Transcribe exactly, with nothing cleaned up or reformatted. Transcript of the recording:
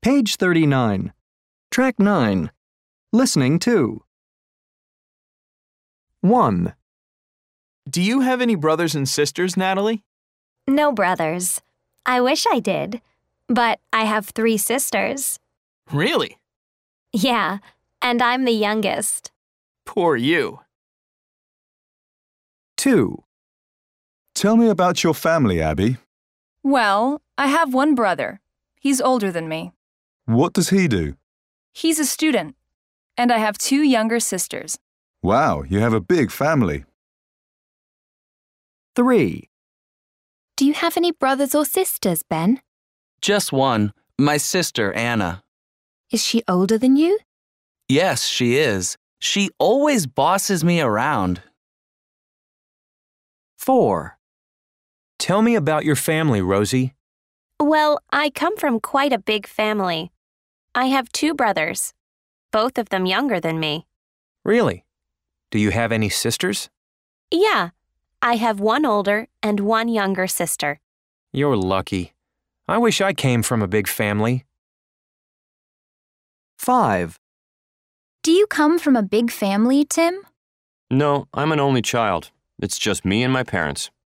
Page thirty-nine. Track nine. Listening to. one. Do you have any brothers and sisters, Natalie? No brothers. I wish I did. But I have three sisters. Really? Yeah, and I'm the youngest. Poor you. two. Tell me about your family, Abby. Well, I have one brother. He's older than me. What does he do? He's a student. And I have two younger sisters. Wow, you have a big family. three. Do you have any brothers or sisters, Ben? Just one, my sister, Anna. Is she older than you? Yes, she is. She always bosses me around. four. Tell me about your family, Rosie. Well, I come from quite a big family. I have two brothers, both of them younger than me. Really? Do you have any sisters? Yeah, I have one older and one younger sister. You're lucky. I wish I came from a big family. five. Do you come from a big family, Tim? No, I'm an only child. It's just me and my parents.